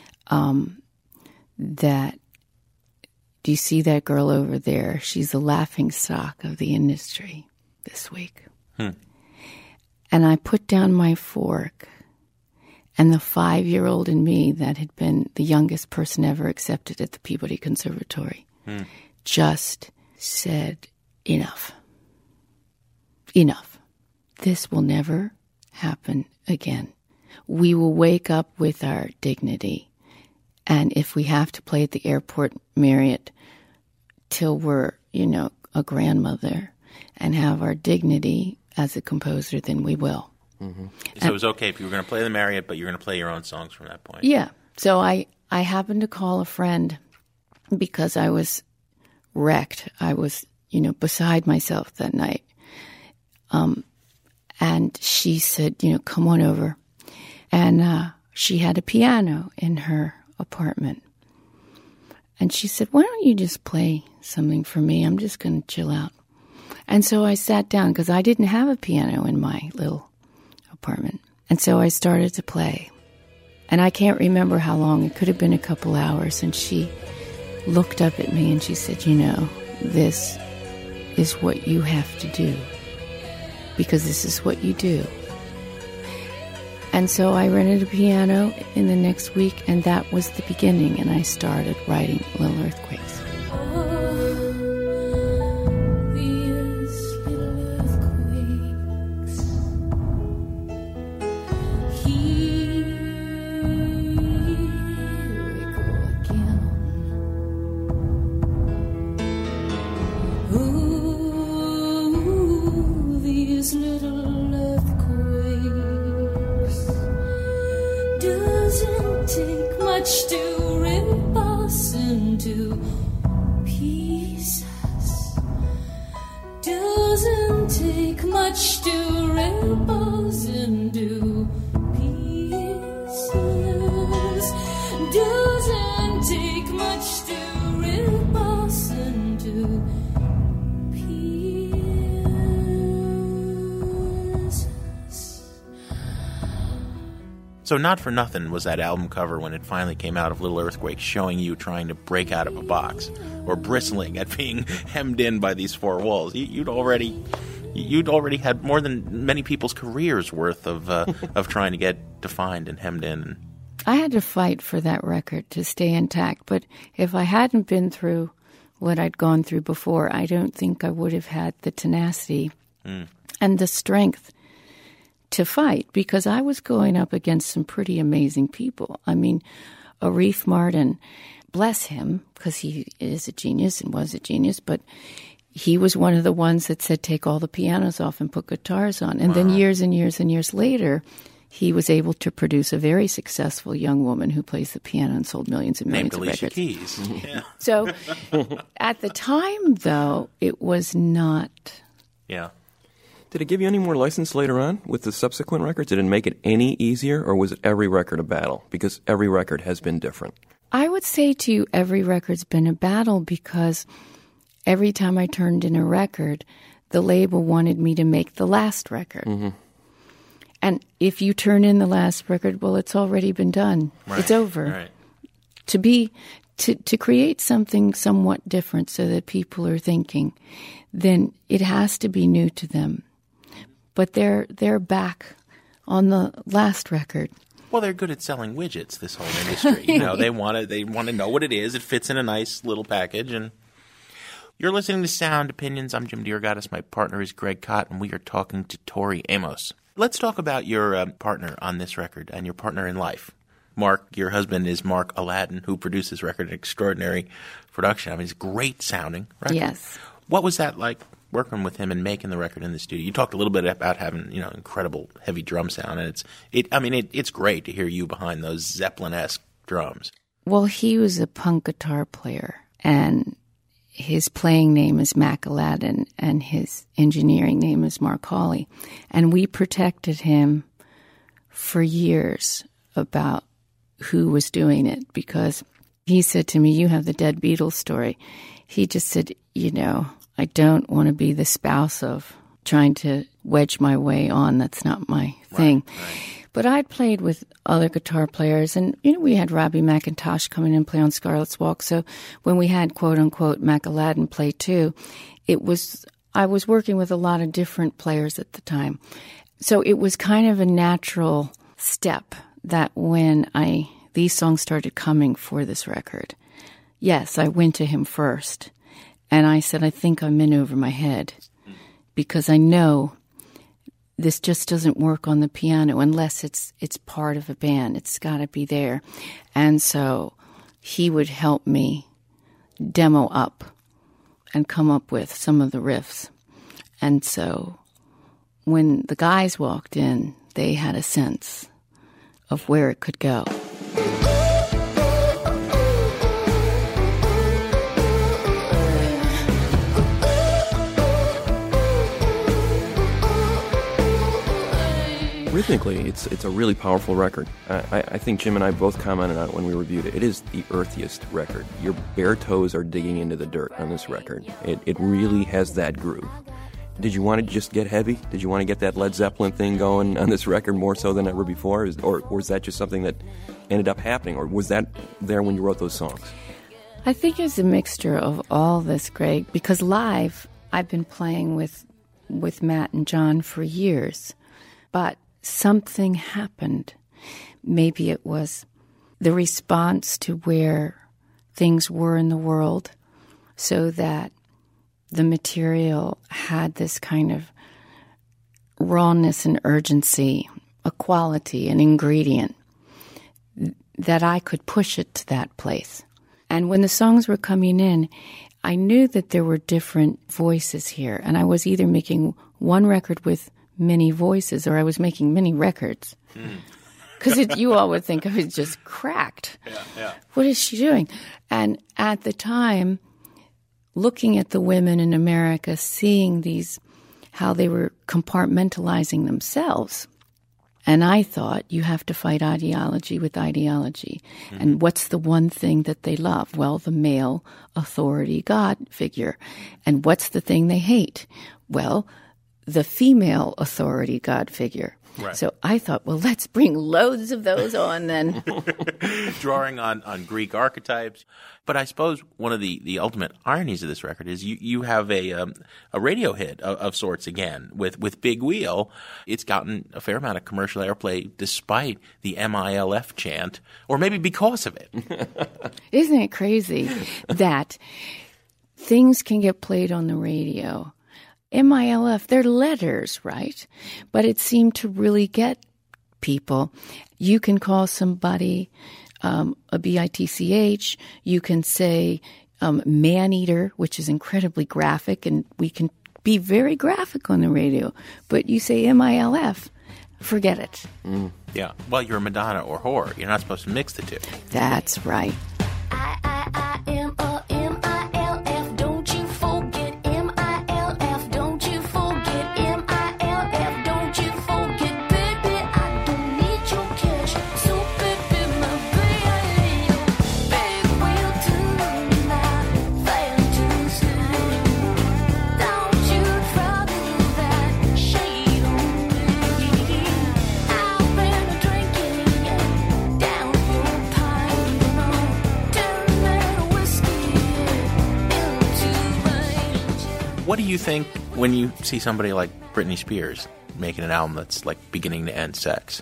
that, do you see that girl over there? She's the laughing stock of the industry this week. And I put down my fork, and the 5-year-old in me that had been the youngest person ever accepted at the Peabody Conservatory just said, enough. Enough. This will never happen again. We will wake up with our dignity. And if we have to play at the Airport Marriott till we're, a grandmother and have our dignity as a composer, then we will. Mm-hmm. So it was okay if you were going to play the Marriott, but you're going to play your own songs from that point. Yeah. So I happened to call a friend because I was wrecked. I was, beside myself that night. And she said, come on over. And she had a piano in her apartment. And she said, why don't you just play something for me? I'm just going to chill out. And so I sat down because I didn't have a piano in my little apartment. And so I started to play. And I can't remember how long. It could have been a couple hours. And she looked up at me and she said, this is what you have to do. Because this is what you do. And so I rented a piano in the next week, and that was the beginning. And I started writing Little Earthquakes. Does So Not For Nothing was that album cover when it finally came out of Little Earthquake, showing you trying to break out of a box or bristling at being hemmed in by these four walls. You'd already had more than many people's careers worth of trying to get defined and hemmed in. I had to fight for that record to stay intact, but if I hadn't been through what I'd gone through before, I don't think I would have had the tenacity and the strength to fight, because I was going up against some pretty amazing people. I mean, Arif Mardin, bless him, because he is a genius and was a genius, but he was one of the ones that said, take all the pianos off and put guitars on. And then years and years and years later, he was able to produce a very successful young woman who plays the piano and sold millions and millions of records. Named Alicia Keys. Yeah. So at the time, though, it was not. Yeah. Did it give you any more license later on with the subsequent records? Did it make it any easier, or was every record a battle? Because every record has been different. I would say to you, every record's been a battle, because every time I turned in a record, the label wanted me to make the last record. Mm-hmm. And if you turn in the last record, well, it's already been done. Right. It's over. Right. To create something somewhat different so that people are thinking, then it has to be new to them. But they're back on the last record. Well, they're good at selling widgets, this whole industry. You know, they want to know what it is. It fits in a nice little package. And you're listening to Sound Opinions. I'm Jim DeRogatis. My partner is Greg Kot, and we are talking to Tori Amos. Let's talk about your partner on this record and your partner in life. Mark, your husband, is Mark Aladdin, who produced this record, an extraordinary production. I mean, it's a great sounding record. Yes. What was that like, working with him and making the record in the studio? You talked a little bit about having, incredible heavy drum sound, and it's great to hear you behind those Zeppelin-esque drums. Well, he was a punk guitar player, and his playing name is Mac Aladdin, and his engineering name is Mark Hawley. And we protected him for years about who was doing it, because he said to me, you have the Dead Beatles story. He just said, I don't want to be the spouse of trying to wedge my way on. That's not my thing. Right. But I'd played with other guitar players, and, we had Robbie McIntosh come in and play on Scarlet's Walk. So when we had, quote-unquote, Mac Aladdin play too, I was working with a lot of different players at the time. So it was kind of a natural step that when these songs started coming for this record, yes, I went to him first, and I said, I think I'm in over my head, because I know this just doesn't work on the piano unless it's part of a band. It's got to be there. And so he would help me demo up and come up with some of the riffs. And so when the guys walked in, they had a sense of where it could go. Rhythmically, it's a really powerful record. I think Jim and I both commented on it when we reviewed it. It is the earthiest record. Your bare toes are digging into the dirt on this record. It really has that groove. Did you want to just get heavy? Did you want to get that Led Zeppelin thing going on this record more so than ever before? Or was that just something that ended up happening? Or was that there when you wrote those songs? I think it's a mixture of all this, Greg, because live, I've been playing with Matt and John for years. But something happened. Maybe it was the response to where things were in the world, so that the material had this kind of rawness and urgency, a quality, an ingredient, that I could push it to that place. And when the songs were coming in, I knew that there were different voices here, and I was either making one record with many voices, or I was making many records. Because you all would think I was just cracked. Yeah. What is she doing? And at the time, looking at the women in America, seeing how they were compartmentalizing themselves. And I thought, you have to fight ideology with ideology. Mm-hmm. And what's the one thing that they love? Well, the male authority God figure. And what's the thing they hate? Well, the female authority God figure. Right. So I thought, well, let's bring loads of those on then. Drawing on Greek archetypes. But I suppose one of the ultimate ironies of this record is you have a radio hit of sorts again with Big Wheel. It's gotten a fair amount of commercial airplay despite the MILF chant, or maybe because of it. Isn't it crazy that things can get played on the radio? MILF, they're letters, right? But it seemed to really get people. You can call somebody a BITCH. You can say man-eater, which is incredibly graphic, and we can be very graphic on the radio. But you say MILF, forget it. Yeah. Well, you're a Madonna or whore. You're not supposed to mix the two. That's right. I am a MILF, don't you forget MILF, don't you forget MILF, don't you forget, baby, I don't need your cash, so baby, my baby, big wheel tonight, fantasy, don't you trouble that shade on me, I've been drinking down your pine, turn that whiskey into rage. What do you think when you see somebody like Britney Spears making an album that's like beginning to end sex?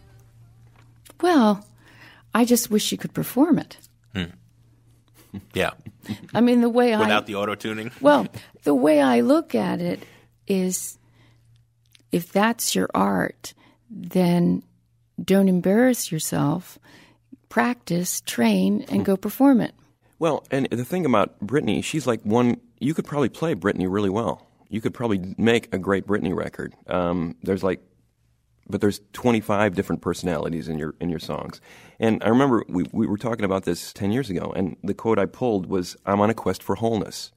Well, I just wish she could perform it. Yeah. I mean, the way Without the auto-tuning? Well, the way I look at it is, if that's your art, then don't embarrass yourself. Practice, train, and go perform it. Well, and the thing about Britney, she's like one. You could probably play Britney really well. You could probably make a great Britney record. But there's 25 different personalities in your songs. And I remember we were talking about this 10 years ago, and the quote I pulled was, "I'm on a quest for wholeness."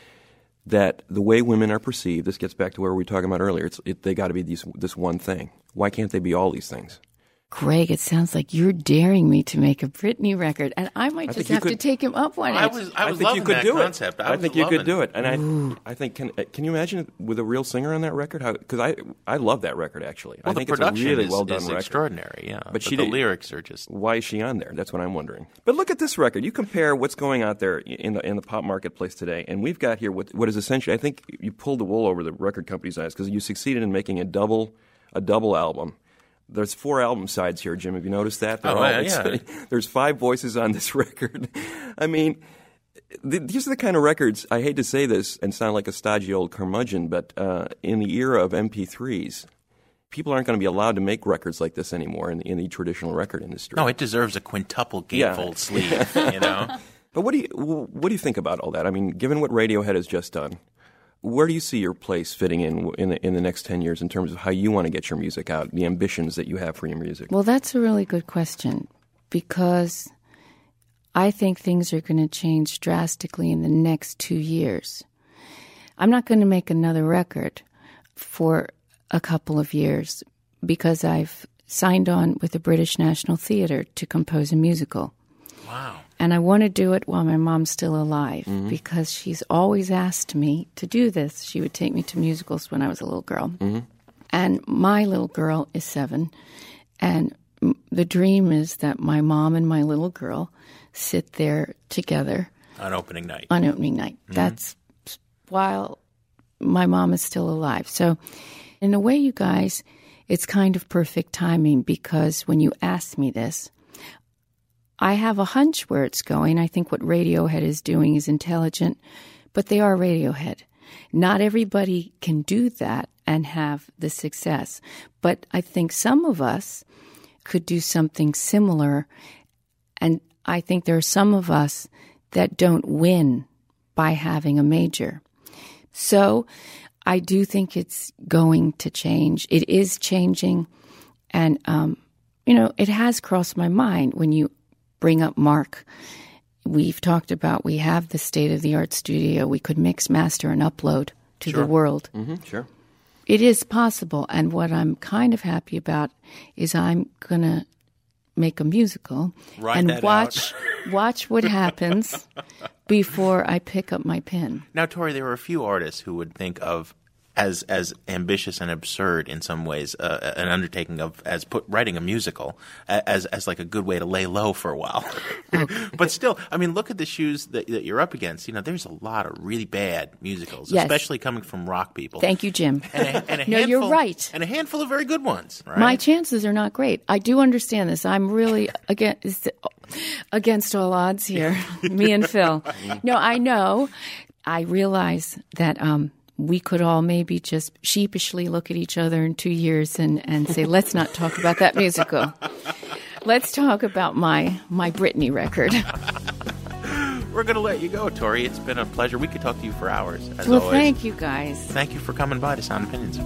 That the way women are perceived, this gets back to where we were talking about earlier. They got to be this one thing. Why can't they be all these things? Greg, it sounds like you're daring me to make a Britney record, and I might just have to take him up on it. I was think loving you could that do concept. it. I think you could do it, and I think can you imagine with a real singer on that record? Because I love that record actually. Well, I think the production it's a really well done is record. Extraordinary, yeah. But the lyrics are just. Why is she on there? That's what I'm wondering. But look at this record. You compare what's going out there in the pop marketplace today, and we've got here what is essentially. I think you pulled the wool over the record company's eyes because you succeeded in making a double album. There's 4 album sides here, Jim. Have you noticed that? Yeah. There's 5 voices on this record. I mean, these are the kind of records, I hate to say this and sound like a stodgy old curmudgeon, but in the era of MP3s, people aren't going to be allowed to make records like this anymore in the traditional record industry. No, it deserves a quintuple gatefold sleeve, you know? But what do you think about all that? I mean, given what Radiohead has just done, where do you see your place fitting in the next 10 years in terms of how you want to get your music out, the ambitions that you have for your music? Well, that's a really good question, because I think things are going to change drastically in the next 2 years. I'm not going to make another record for a couple of years because I've signed on with the British National Theatre to compose a musical. Wow. And I want to do it while my mom's still alive, because she's always asked me to do this. She would take me to musicals when I was a little girl. And my little girl is 7. And the dream is that my mom and my little girl sit there together. On opening night. That's while my mom is still alive. So in a way, you guys, it's kind of perfect timing, because when you asked me this, I have a hunch where it's going. I think what Radiohead is doing is intelligent, but they are Radiohead. Not everybody can do that and have the success. But I think some of us could do something similar, and I think there are some of us that don't win by having a major. So I do think it's going to change. It is changing, and, it has crossed my mind when you bring up Mark. We've talked about, we have the state-of-the-art studio. We could mix, master, and upload to the world. Sure. It is possible, and what I'm kind of happy about is I'm going to make a musical and watch what happens before I pick up my pen. Now, Tori, there are a few artists who would think of as ambitious and absurd in some ways an undertaking of writing a musical as like a good way to lay low for a while. But still, I mean, look at the shoes that you're up against. You know, there's a lot of really bad musicals, especially coming from rock people. Thank you, Jim. And no, you're right. And a handful of very good ones. Right? My chances are not great. I do understand this. I'm really against all odds here, me and Phil. No, I know. I realize that we could all maybe just sheepishly look at each other in 2 years and say, let's not talk about that musical. Let's talk about my Britney record. We're going to let you go, Tori. It's been a pleasure. We could talk to you for hours, as well, always. Thank you, guys. Thank you for coming by to Sound Opinions.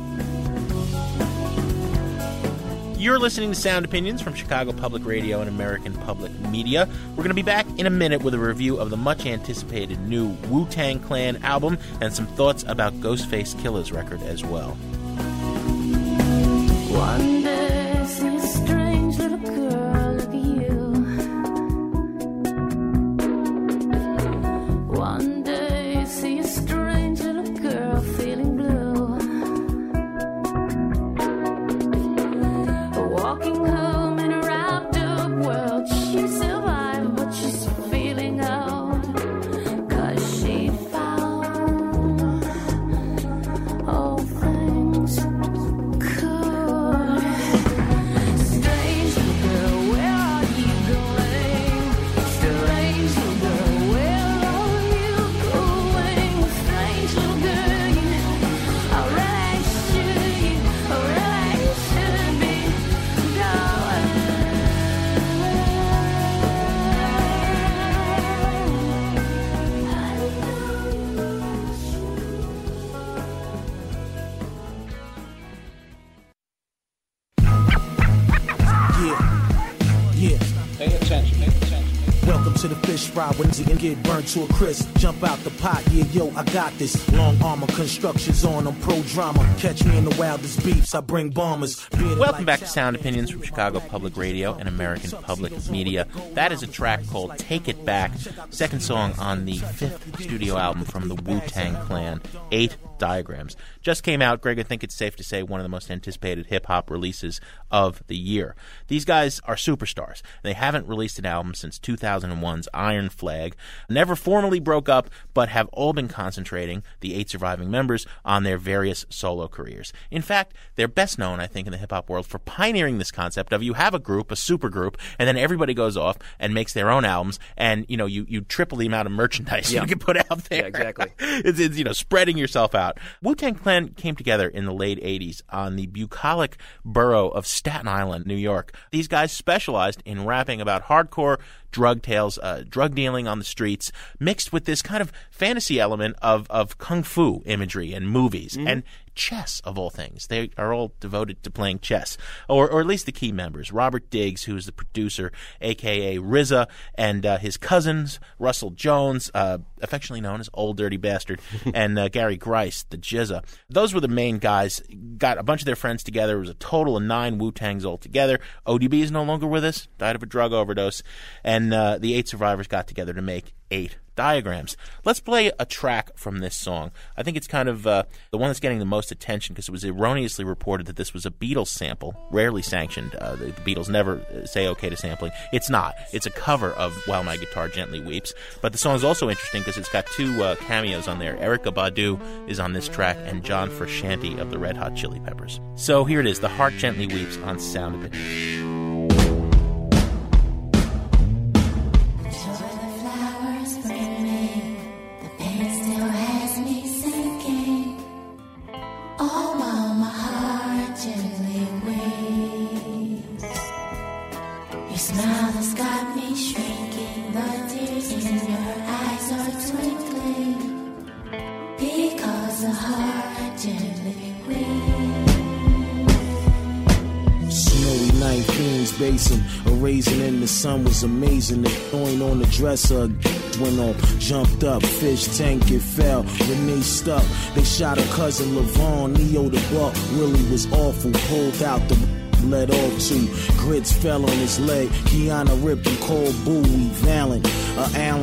You're listening to Sound Opinions from Chicago Public Radio and American Public Media. We're going to be back in a minute with a review of the much-anticipated new Wu-Tang Clan album and some thoughts about Ghostface Killah's record as well. One day, see a strange little girl, look at you. One day, see a strange little girl feeling blue. Walking home in a wrapped up world, she survived, but she's feeling out, 'cause she found all things could. Strange little girl, where are you going? Strange little girl, where are you going? Strange little girl, I really should be Pay attention. Welcome to the fish fry when you get burnt to a crisp. Jump out the pot, yeah, yo, I got this. Long armor constructions on them, pro drama. Catch me in the wildest beefs, I bring bombers. Welcome back to Sound Opinions from Chicago Public Radio and American Public Media. That is a track called Take It Back, second song on the 5th studio album from the Wu-Tang Clan, 8 Diagrams. Just came out, Greg, I think it's safe to say one of the most anticipated hip-hop releases of the year. These guys are superstars. They haven't released an album since 2001's Iron Flag, never formally broke up, but have all been concentrating, the 8 surviving members, on their various solo careers. In fact, they're best known, I think, in the hip-hop world for pioneering this concept of you have a group, a super group, and then everybody goes off and makes their own albums, and, you know, you triple the amount of merchandise you can put out there. Yeah, exactly. It's, you know, spreading yourself out. Wu-Tang Clan came together in the late 80s on the bucolic borough of Staten Island, New York. These guys specialized in rapping about hardcore drug tales, drug dealing on the streets, mixed with this kind of fantasy element of kung fu imagery and movies and chess, of all things. They are all devoted to playing chess, or at least the key members. Robert Diggs, who's the producer, a.k.a. RZA, and his cousins, Russell Jones, affectionately known as Old Dirty Bastard, and Gary Grice, the Jizza. Those were the main guys. Got a bunch of their friends together. It was a total of 9 Wu-Tangs altogether. ODB is no longer with us, died of a drug overdose, and the 8 survivors got together to make 8 Diagrams. Let's play a track from this song. I think it's kind of the one that's getting the most attention because it was erroneously reported that this was a Beatles sample, rarely sanctioned. The Beatles never say okay to sampling. It's not. It's a cover of While My Guitar Gently Weeps. But the song is also interesting because it's got 2 cameos on there. Erykah Badu is on this track and John Frusciante of the Red Hot Chili Peppers. So here it is, The Heart Gently Weeps on Sound Opinions. Basin, a raisin in the sun was amazing. The joint on the dresser went on, jumped up, fish tank, it fell. Renee stuck, they shot her cousin Levon. Neo the buck really was awful, pulled out the led off to. Grits fell on his leg. Kiana ripped him cold Bowie Valiant. Allen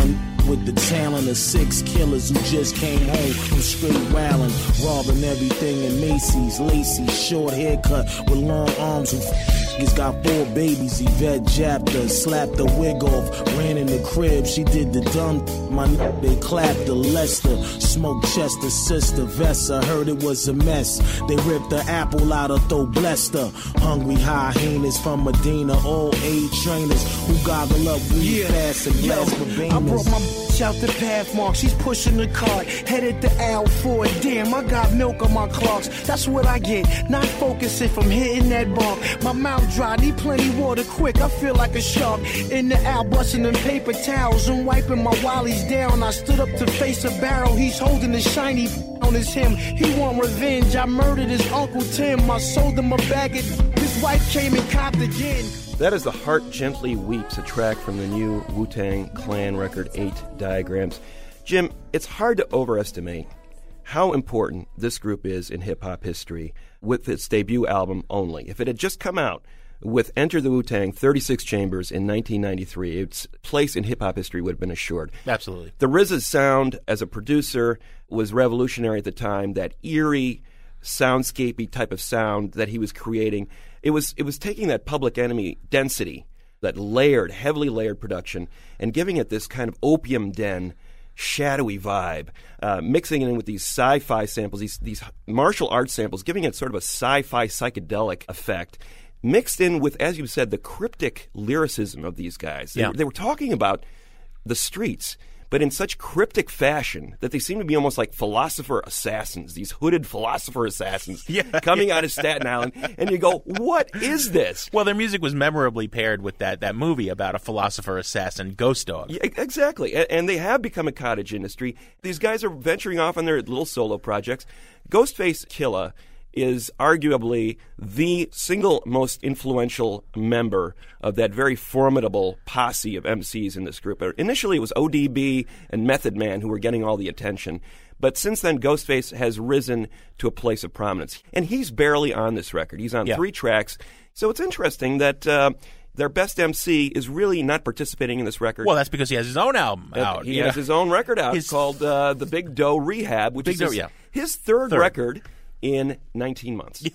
with the talent of 6 killers who just came home from straight rallying, robbing everything in Macy's. Lacy, short haircut with long arms who he's got 4 babies. Yvette jabbed her, slapped the wig off, ran in the crib. She did the dumb. My they clapped the Lester, smoked Chester, sister Vessa. Heard it was a mess. They ripped the apple out of throw, blessed her. Hungry hyenas from Medina, all 8 trainers who goggle up weed fast and glass for I brought my bitch out the Pathmark. She's pushing the cart, headed to Al Ford. Damn, I got milk on my clocks. That's what I get. Not focusing from hitting that bar. My mouth dry, need plenty water quick. I feel like a shark in the Al, busting them paper towels and wiping my wallies down. I stood up to face a barrel. He's holding the shiny on his hem. He want revenge. I murdered his Uncle Tim. I sold him a bag of. His wife came and copped again. That is The Heart Gently Weeps, a track from the new Wu-Tang Clan record, 8 Diagrams. Jim, it's hard to overestimate how important this group is in hip-hop history with its debut album only. If it had just come out with Enter the Wu-Tang, 36 Chambers in 1993, its place in hip-hop history would have been assured. Absolutely. The RZA's sound as a producer was revolutionary at the time, that eerie, soundscapey type of sound that he was creating. It was taking that Public Enemy density, that layered, heavily layered production, and giving it this kind of opium den, shadowy vibe, mixing it in with these sci-fi samples, these martial arts samples, giving it sort of a sci-fi psychedelic effect, mixed in with, as you said, the cryptic lyricism of these guys. They were talking about the streets, but in such cryptic fashion that they seem to be almost like philosopher assassins, these hooded philosopher assassins coming out of Staten Island, and you go, what is this? Well, their music was memorably paired with that movie about a philosopher assassin, Ghost Dog. Yeah, exactly, and they have become a cottage industry. These guys are venturing off on their little solo projects. Ghostface Killah is arguably the single most influential member of that very formidable posse of MCs in this group. Initially, it was ODB and Method Man who were getting all the attention. But since then, Ghostface has risen to a place of prominence. And he's barely on this record. He's on 3 tracks. So it's interesting that their best MC is really not participating in this record. Well, that's because he has his own album out. He has his own record out called The Big Doe Rehab, which is his third record in 19 months.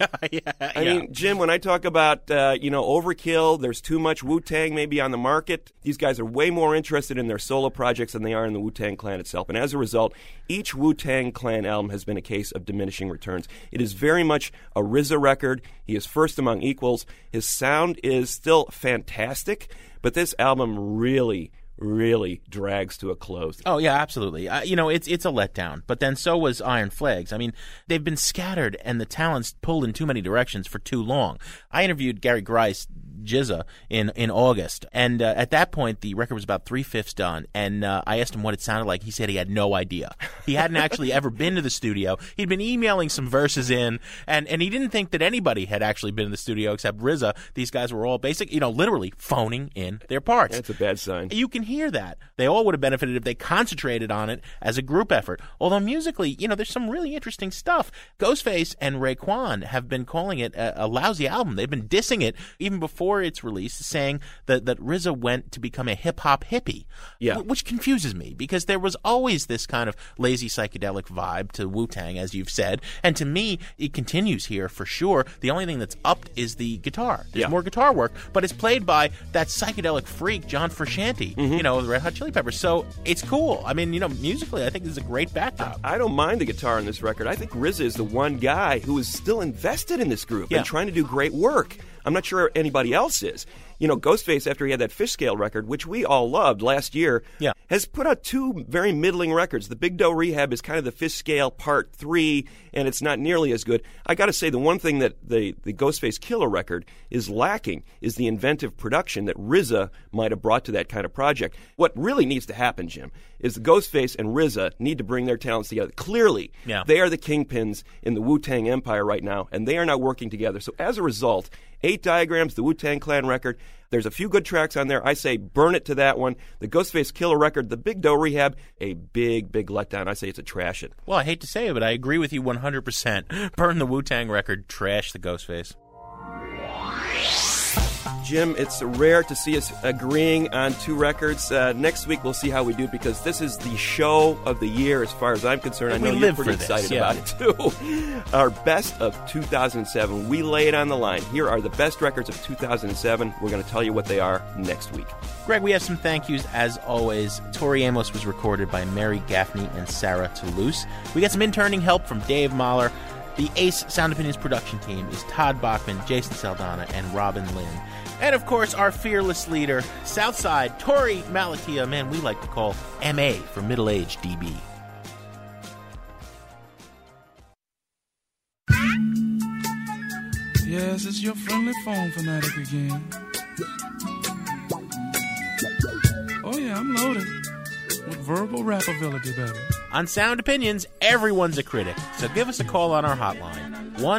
I mean, Jim, when I talk about, overkill, there's too much Wu-Tang maybe on the market, these guys are way more interested in their solo projects than they are in the Wu-Tang Clan itself. And as a result, each Wu-Tang Clan album has been a case of diminishing returns. It is very much a RZA record. He is first among equals. His sound is still fantastic, but this album really drags to a close. Oh, yeah, absolutely. It's a letdown. But then so was Iron Flags. I mean, they've been scattered and the talents pulled in too many directions for too long. I interviewed Gary Grice, GZA, in August. And at that point, the record was about 3/5 done. And I asked him what it sounded like. He said he had no idea. He hadn't actually ever been to the studio. He'd been emailing some verses in, and he didn't think that anybody had actually been in the studio except RZA. These guys were all literally phoning in their parts. That's a bad sign. You can hear that. They all would have benefited if they concentrated on it as a group effort. Although musically, there's some really interesting stuff. Ghostface and Raekwon have been calling it a lousy album. They've been dissing it even before its release, saying that RZA went to become a hip-hop hippie, which confuses me because there was always this kind of lazy psychedelic vibe to Wu-Tang, as you've said, and to me, it continues here for sure. The only thing that's upped is the guitar. There's more guitar work, but it's played by that psychedelic freak, John Frusciante, the Red Hot Chili Peppers, so it's cool. I mean, musically, I think this is a great backdrop. I don't mind the guitar on this record. I think RZA is the one guy who is still invested in this group and trying to do great work. I'm not sure anybody else is. Ghostface, after he had that Fish Scale record, which we all loved last year, has put out 2 very middling records. The Big Doe Rehab is kind of the Fish Scale Part 3, and it's not nearly as good. I got to say, the one thing that the Ghostface Killah record is lacking is the inventive production that RZA might have brought to that kind of project. What really needs to happen, Jim, is the Ghostface and RZA need to bring their talents together. Clearly, they are the kingpins in the Wu-Tang Empire right now, and they are not working together. So as a result, 8 Diagrams, the Wu-Tang Clan record, there's a few good tracks on there. I say burn it to that one. The Ghostface Killah record, the Big Doe Rehab, a big letdown. I say it's a trash it. Well, I hate to say it, but I agree with you 100%. Burn the Wu-Tang record, trash the Ghostface. Jim, it's rare to see us agreeing on two records. Next week we'll see how we do, because this is the show of the year as far as I'm concerned. And I know we you're live pretty for this, excited yeah. about it, too. Our best of 2007. We lay it on the line. Here are the best records of 2007. We're going to tell you what they are next week. Greg, we have some thank yous as always. Tori Amos was recorded by Mary Gaffney and Sarah Toulouse. We got some interning help from Dave Mahler. The ACE Sound Opinions production team is Todd Bachman, Jason Saldana, and Robin Lynn. And, of course, our fearless leader, Southside, Tori Malatia, man we like to call M.A. for middle-aged DB. Yes, it's your friendly phone fanatic again. Oh, yeah, I'm loaded with verbal rap ability, baby. On Sound Opinions, everyone's a critic, so give us a call on our hotline,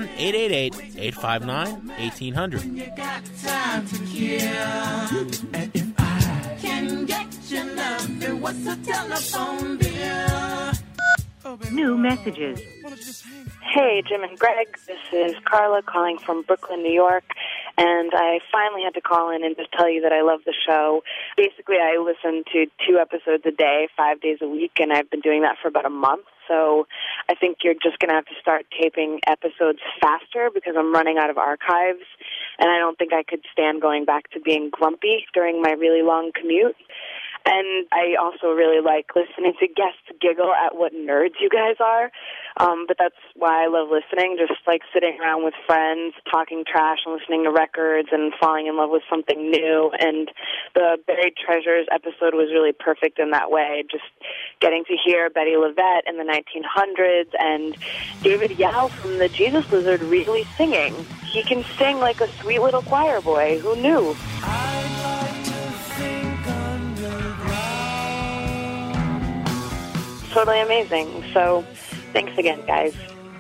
1-888-859-1800. You got time to kill. And if I can get your love, then what's the telephone bill? New messages. Hey, Jim and Greg. This is Carla calling from Brooklyn, New York. And I finally had to call in and just tell you that I love the show. Basically, I listen to 2 episodes a day, 5 days a week, and I've been doing that for about a month. So I think you're just going to have to start taping episodes faster because I'm running out of archives. And I don't think I could stand going back to being grumpy during my really long commute. And I also really like listening to guests giggle at what nerds you guys are. But that's why I love listening, just like sitting around with friends, talking trash and listening to records and falling in love with something new. And the Buried Treasures episode was really perfect in that way, just getting to hear Betty LaVette in the 1900s and David Yao from the Jesus Lizard really singing. He can sing like a sweet little choir boy. Who knew? Totally amazing. So thanks again, guys.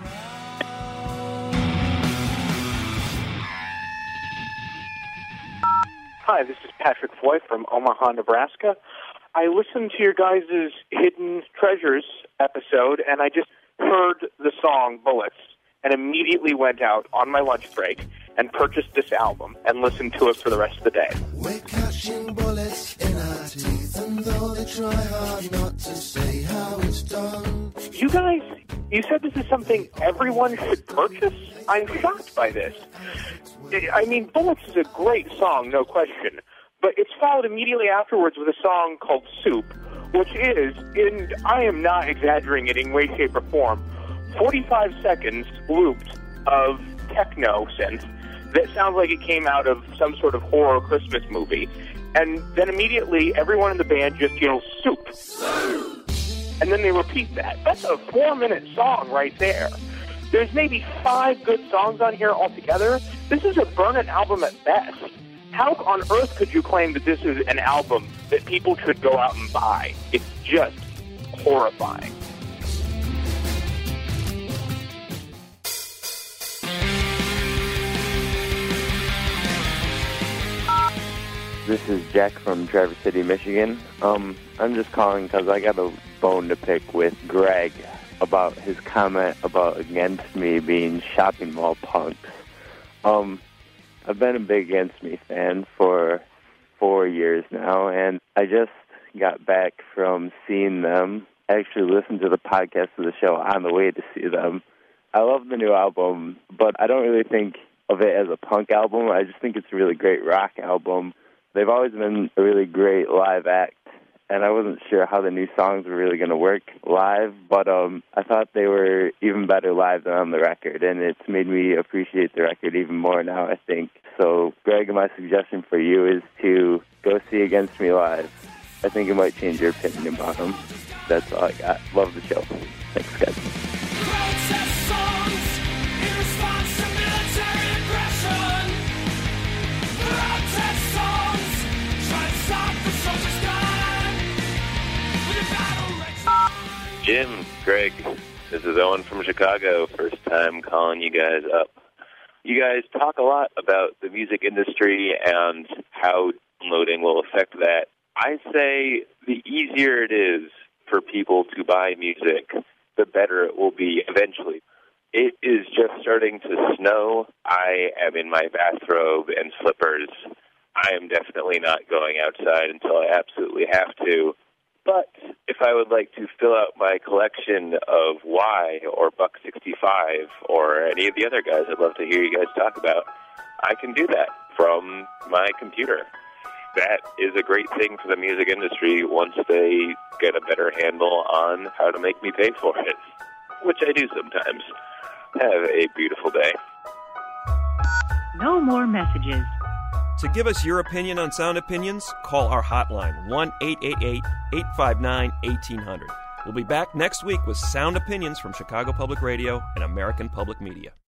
Hi, this is Patrick Floyd from Omaha, Nebraska. I listened to your guys' Hidden Treasures episode, and I just heard the song Bullets and immediately went out on my lunch break and purchased this album and listened to it for the rest of the day. We're catching bullets in our teeth, and though they try hard not to say how it's done. You guys, you said this is something everyone should purchase? I'm shocked by this. I mean, Bullets is a great song, no question, but it's followed immediately afterwards with a song called Soup, which is, and I am not exaggerating it in any way, shape, or form, 45 seconds looped of techno synth that sounds like it came out of some sort of horror Christmas movie. And then immediately everyone in the band just yells, soup. And then they repeat that. That's a 4-minute song right there. There's maybe 5 good songs on here altogether. This is a burn-it album at best. How on earth could you claim that this is an album that people should go out and buy? It's just horrifying. This is Jack from Traverse City, Michigan. I'm just calling because I got a bone to pick with Greg about his comment about Against Me being shopping mall punks. I've been a big Against Me fan for 4 years now, and I just got back from seeing them. I actually listened to the podcast of the show on the way to see them. I love the new album, but I don't really think of it as a punk album. I just think it's a really great rock album. They've always been a really great live act, and I wasn't sure how the new songs were really going to work live, but I thought they were even better live than on the record, and it's made me appreciate the record even more now, I think. So, Greg, my suggestion for you is to go see Against Me live. I think it might change your opinion about them. That's all I got. Love the show. Thanks, guys. Jim, Greg, this is Owen from Chicago. First time calling you guys up. You guys talk a lot about the music industry and how downloading will affect that. I say the easier it is for people to buy music, the better it will be eventually. It is just starting to snow. I am in my bathrobe and slippers. I am definitely not going outside until I absolutely have to. But if I would like to fill out my collection of Y or Buck 65 or any of the other guys I'd love to hear you guys talk about, I can do that from my computer. That is a great thing for the music industry once they get a better handle on how to make me pay for it, which I do sometimes. Have a beautiful day. No more messages. To give us your opinion on Sound Opinions, call our hotline, 1-888-859-1800. We'll be back next week with Sound Opinions from Chicago Public Radio and American Public Media.